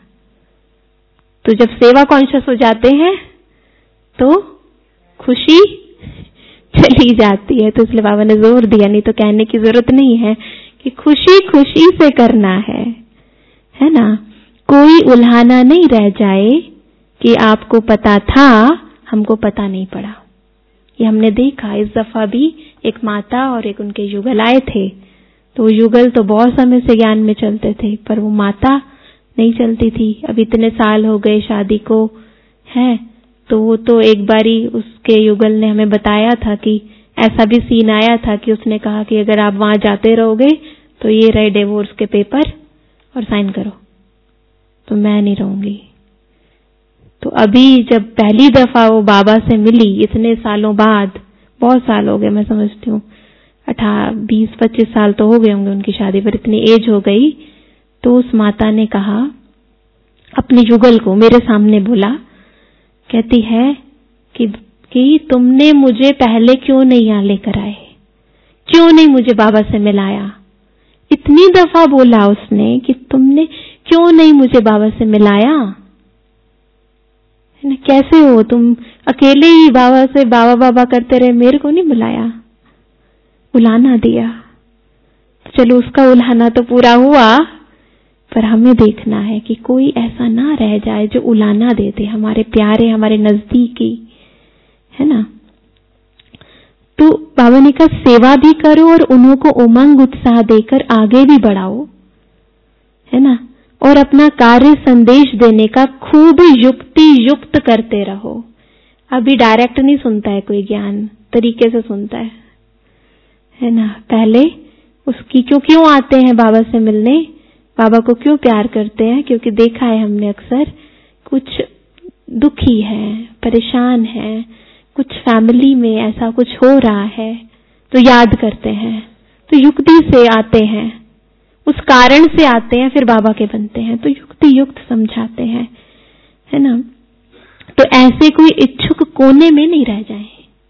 तो जब सेवा कॉन्शियस हो जाते हैं तो खुशी चली जाती है। तो इसलिए बाबा ने जोर दिया, नहीं तो कहने की जरूरत नहीं है कि खुशी खुशी से करना है, है ना। कोई उल्हाना नहीं रह जाए कि आपको पता था, हमको पता नहीं पड़ा। ये हमने देखा। इस दफा भी एक माता और एक उनके युगल आए थे, तो युगल तो बहुत समय से ज्ञान में चलते थे, पर वो माता नहीं चलती थी। अब इतने साल हो गए शादी को, है, तो वो तो एक बारी उसके युगल ने हमें बताया था कि ऐसा भी सीन आया था कि उसने कहा कि अगर आप वहां जाते रहोगे तो ये रहे डिवोर्स के पेपर और साइन करो, तो मैं नहीं रहूंगी। तो अभी जब पहली दफा वो बाबा से मिली इतने सालों बाद, बहुत साल हो गए, मैं समझती हूँ अठारह बीस पच्चीस साल तो हो गए होंगे उनकी शादी पर, इतनी एज हो गई। तो उस माता ने कहा अपने युगल को, मेरे सामने बोला, कहती है कि, कि तुमने मुझे पहले क्यों नहीं यहाँ लेकर आए, क्यों नहीं मुझे बाबा से मिलाया। इतनी दफा बोला उसने कि तुमने क्यों नहीं मुझे बाबा से मिलाया, है ना, कैसे हो तुम, अकेले ही बाबा से बाबा बाबा करते रहे, मेरे को नहीं बुलाया, उलाना दिया। तो चलो उसका उलाना तो पूरा हुआ, पर हमें देखना है कि कोई ऐसा ना रह जाए जो उलाना दे दे, हमारे प्यारे, हमारे नजदीकी, है ना। तो बाबा ने कहा सेवा भी करो और उन्हों को उमंग उत्साह देकर आगे भी बढ़ाओ, है ना, और अपना कार्य संदेश देने का खूब युक्ति युक्त करते रहो। अभी डायरेक्ट नहीं सुनता है कोई ज्ञान, तरीके से सुनता है, है ना। पहले उसकी क्यों क्यों आते हैं बाबा से मिलने, बाबा को क्यों प्यार करते हैं, क्योंकि देखा है हमने अक्सर कुछ दुखी है, परेशान है, कुछ फैमिली में ऐसा कुछ हो रहा है, तो याद करते हैं, तो युक्ति से आते हैं, उस कारण से आते हैं, फिर बाबा के बनते हैं, तो युक्ति युक्त समझाते हैं, है ना। तो ऐसे कोई इच्छुक कोने में नहीं रह जाए,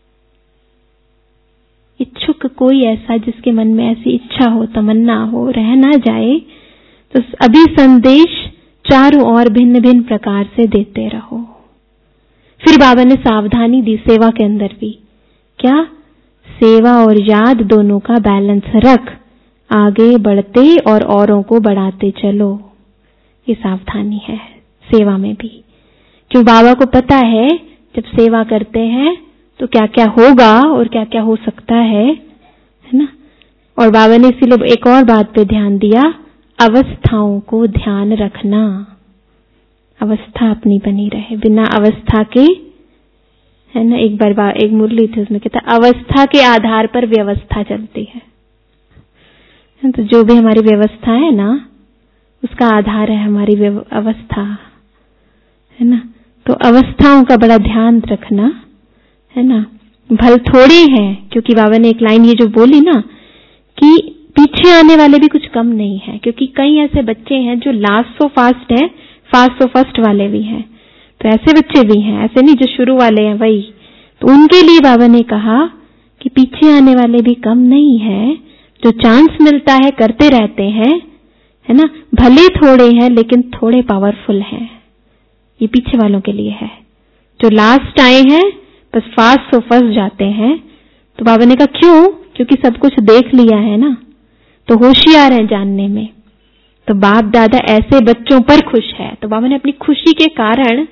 इच्छुक कोई ऐसा जिसके मन में ऐसी इच्छा हो, तमन्ना हो, रह ना जाए। तो अभी संदेश चारों ओर भिन्न भिन्न प्रकार से देते रहो। फिर बाबा ने सावधानी दी सेवा के अंदर भी, क्या, सेवा और याद दोनों का बैलेंस रख, आगे बढ़ते और औरों को बढ़ाते चलो। ये सावधानी है सेवा में भी, क्यों बाबा को पता है जब सेवा करते हैं तो क्या क्या होगा और क्या क्या हो सकता है, है ना। और बाबा ने इसीलिए एक और बात पे ध्यान दिया, अवस्थाओं को ध्यान रखना, अवस्था अपनी बनी रहे, बिना अवस्था के, है ना। एक बार बा, एक मुरली थी उसमें कहता अवस्था के आधार पर व्यवस्था चलती है, तो जो भी हमारी व्यवस्था है ना उसका आधार है हमारी अवस्था, है ना। तो अवस्थाओं का बड़ा ध्यान रखना, है ना। भल थोड़े हैं, क्योंकि बाबा ने एक लाइन ये जो बोली ना कि पीछे आने वाले भी कुछ कम नहीं है, क्योंकि कई ऐसे बच्चे हैं जो लास्ट सो फास्ट है, फास्ट सो फर्स्ट वाले भी हैं, तो ऐसे बच्चे भी हैं, ऐसे नहीं जो शुरू वाले हैं वही। तो उनके लिए बाबा ने कहा कि पीछे आने वाले भी कम नहीं है, जो चांस मिलता है करते रहते हैं, है ना। भले थोड़े हैं लेकिन थोड़े पावरफुल हैं, ये पीछे वालों के लिए है। जो लास्ट आए हैं बस फास्ट सो फर्स्ट जाते हैं। तो बाबा ने कहा क्यों, क्योंकि सब कुछ देख लिया है ना, तो होशियार हैं जानने में। तो बाप दादा ऐसे बच्चों पर खुश है, तो बाबा ने अपनी खुशी के कारण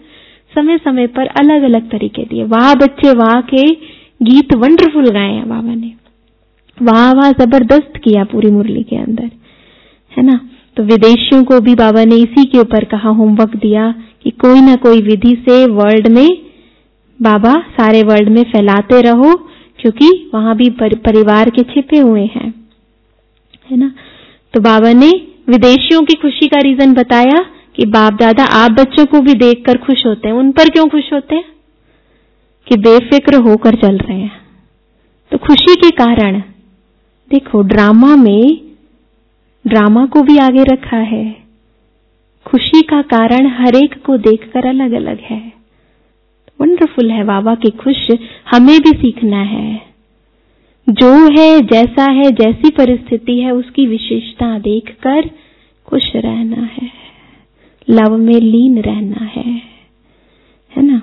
समय समय पर अलग अलग तरीके दिए। वाह बच्चे वाह के गीत वंडरफुल गाए हैं बाबा ने, वाह वाह जबरदस्त किया पूरी मुरली के अंदर, है ना। तो विदेशियों को भी बाबा ने इसी के ऊपर कहा, होमवर्क दिया कि कोई ना कोई विधि से वर्ल्ड में बाबा सारे वर्ल्ड में फैलाते रहो, क्योंकि वहां भी पर, परिवार के छिपे हुए हैं, है ना। तो बाबा ने विदेशियों की खुशी का रीजन बताया कि बाप दादा आप बच्चों को भी देखकर खुश होते हैं। उन पर क्यों खुश होते हैं? कि बेफिक्र होकर चल रहे हैं। तो खुशी के कारण देखो, ड्रामा में ड्रामा को भी आगे रखा है। खुशी का कारण हर एक को देखकर अलग अलग है। वंडरफुल है बाबा की खुश, हमें भी सीखना है। जो है, जैसा है, जैसी परिस्थिति है, उसकी विशेषता देखकर खुश रहना है, लव में लीन रहना है, है ना।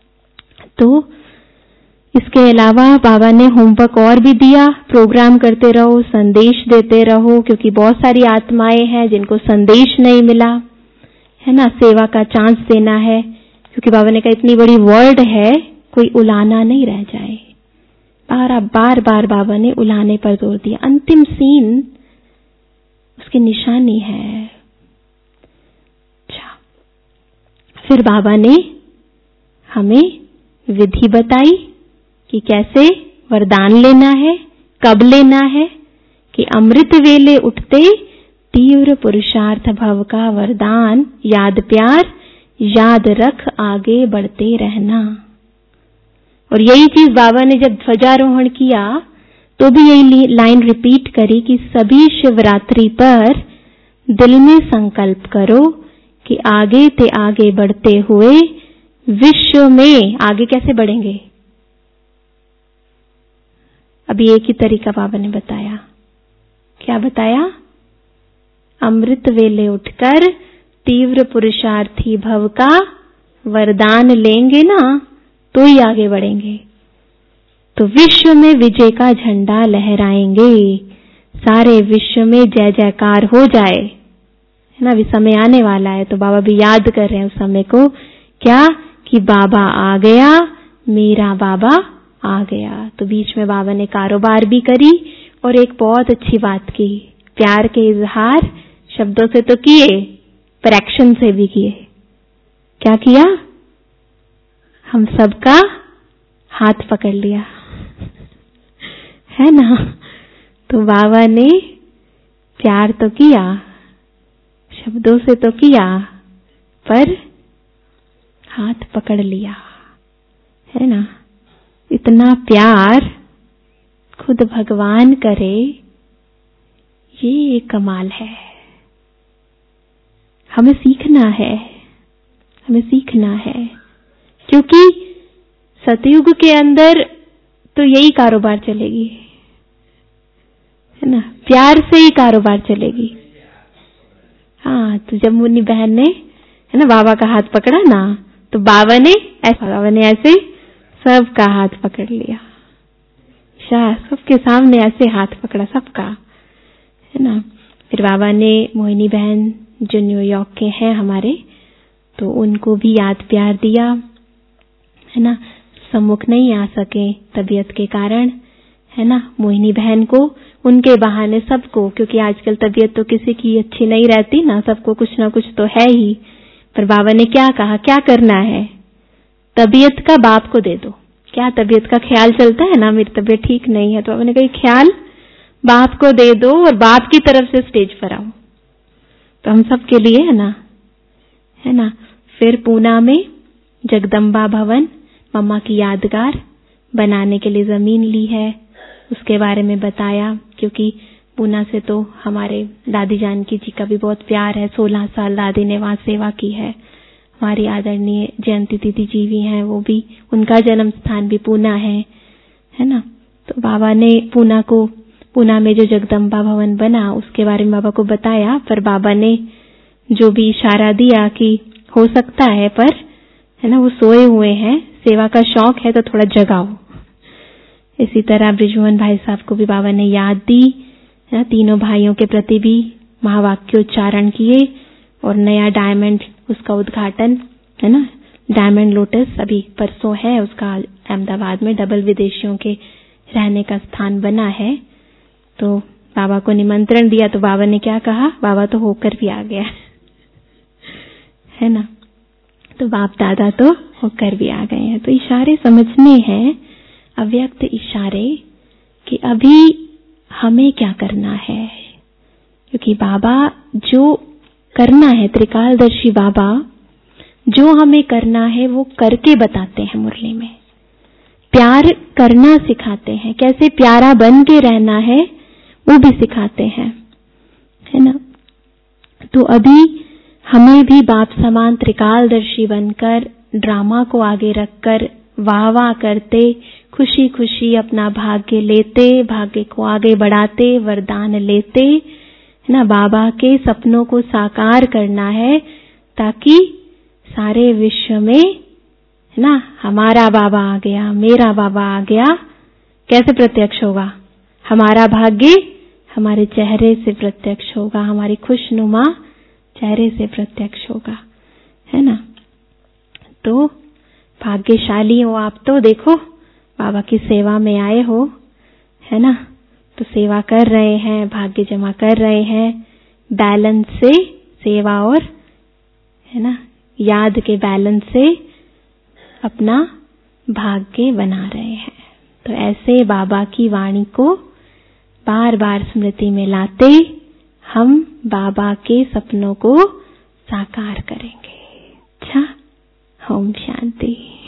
तो इसके अलावा बाबा ने होमवर्क और भी दिया, प्रोग्राम करते रहो, संदेश देते रहो, क्योंकि बहुत सारी आत्माएं हैं जिनको संदेश नहीं मिला, है ना। सेवा का चांस देना है, क्योंकि बाबा ने कहा इतनी बड़ी वर्ल्ड है, कोई उलाना नहीं रह जाए। बार बार बार बाबा ने उलाने पर जोर दिया। अंतिम सीन उसकी निशानी है। अच्छा, फिर बाबा ने हमें विधि बताई कि कैसे वरदान लेना है, कब लेना है, कि अमृत वेले उठते तीव्र पुरुषार्थ भव का वरदान, याद प्यार याद रख आगे बढ़ते रहना। और यही चीज बाबा ने जब ध्वजारोहण किया तो भी यही लाइन रिपीट करी कि सभी शिवरात्रि पर दिल में संकल्प करो कि आगे ते आगे बढ़ते हुए विश्व में आगे कैसे बढ़ेंगे। अभी एक ही तरीका बाबा ने बताया। क्या बताया? अमृत वेले उठकर तीव्र पुरुषार्थी भव का वरदान लेंगे ना तो ही आगे बढ़ेंगे। तो विश्व में विजय का झंडा लहराएंगे, सारे विश्व में जय जयकार हो जाए, है ना। अभी समय आने वाला है तो बाबा भी याद कर रहे हैं उस समय को। क्या? कि बाबा आ गया, मेरा बाबा आ गया। तो बीच में बाबा ने कारोबार भी करी और एक बहुत अच्छी बात की, प्यार के इजहार शब्दों से तो किए पर एक्शन से भी किए। क्या किया? हम सबका हाथ पकड़ लिया, है ना। तो बाबा ने प्यार तो किया, शब्दों से तो किया, पर हाथ पकड़ लिया, है ना। इतना प्यार खुद भगवान करे, ये कमाल है। हमें सीखना है, हमें सीखना है, क्योंकि सतयुग के अंदर तो यही कारोबार चलेगी, है ना। प्यार से ही कारोबार चलेगी। हाँ, तो जब मुन्नी बहन ने, है ना, बाबा का हाथ पकड़ा ना, तो बाबा ने ऐसा बाबा ने ऐसे सबका हाथ पकड़ लिया, शाह सबके सामने ऐसे हाथ पकड़ा सबका, है ना। फिर बाबा ने मोहिनी बहन जो न्यूयॉर्क के हैं हमारे, तो उनको भी याद प्यार दिया, है ना। सम्मुख नहीं आ सके तबीयत के कारण, है ना। मोहिनी बहन को उनके बहाने सबको, क्योंकि आजकल तबीयत तो किसी की अच्छी नहीं रहती ना, सबको कुछ ना कुछ तो है ही। पर बाबा ने क्या कहा, क्या करना है? तबीयत का बाप को दे दो। क्या तबीयत का ख्याल चलता है ना, मेरी तबीयत ठीक नहीं है, तो बाबा ने कहा ख्याल बाप को दे दो और बाप की तरफ से स्टेज पर आओ। तो हम सब के लिए, है ना, है ना। फिर पूना में जगदम्बा भवन मम्मा की यादगार बनाने के लिए जमीन ली है, उसके बारे में बताया, क्योंकि पूना से तो हमारे दादी जानकी जी का भी बहुत प्यार है। सोलह साल दादी ने वहां सेवा की है। हमारी आदरणीय जयंती दीदी जी भी हैं, वो भी, उनका जन्म स्थान भी पूना है, है ना। तो बाबा ने पूना को, पूना में जो जगदम्बा भवन बना उसके बारे में बाबा को बताया, पर बाबा ने जो भी इशारा दिया कि हो सकता है, पर, है ना, वो सोए हुए हैं, सेवा का शौक है तो थोड़ा जगाओ। इसी तरह ब्रिजमोहन भाई साहब को भी बाबा ने याद दी, है ना। तीनों भाइयों के प्रति भी महावाक्योच्चारण किए और नया डायमंड उसका उद्घाटन, है ना, डायमंड लोटस अभी परसों है, उसका अहमदाबाद में डबल विदेशियों के रहने का स्थान बना है। तो बाबा को निमंत्रण दिया तो बाबा ने क्या कहा, बाबा तो होकर भी आ गया है ना। तो बाप दादा तो होकर भी आ गए हैं। तो इशारे समझने हैं, अव्यक्त इशारे कि अभी हमें क्या करना है, क्योंकि बाबा जो करना है, त्रिकालदर्शी बाबा जो हमें करना है वो करके बताते हैं मुरली में। प्यार करना सिखाते हैं, कैसे प्यारा बन के रहना है वो भी सिखाते हैं, है ना। तो अभी हमें भी बाप समान त्रिकालदर्शी बनकर ड्रामा को आगे रखकर वाह वाह करते, खुशी खुशी अपना भाग्य लेते, भाग्य को आगे बढ़ाते, वरदान लेते, है ना। बाबा के सपनों को साकार करना है ताकि सारे विश्व में, है ना, हमारा बाबा आ गया, मेरा बाबा आ गया। कैसे प्रत्यक्ष होगा? हमारा भाग्य हमारे चेहरे से प्रत्यक्ष होगा, हमारी खुशनुमा चेहरे से प्रत्यक्ष होगा, है ना। तो भाग्यशाली हो आप, तो देखो बाबा की सेवा में आए हो, है ना। तो सेवा कर रहे हैं, भाग्य जमा कर रहे हैं, बैलेंस से सेवा और, है ना, याद के बैलेंस से अपना भाग्य बना रहे हैं। तो ऐसे बाबा की वाणी को बार बार स्मृति में लाते हम बाबा के सपनों को साकार करेंगे। अच्छा, ओम शांति।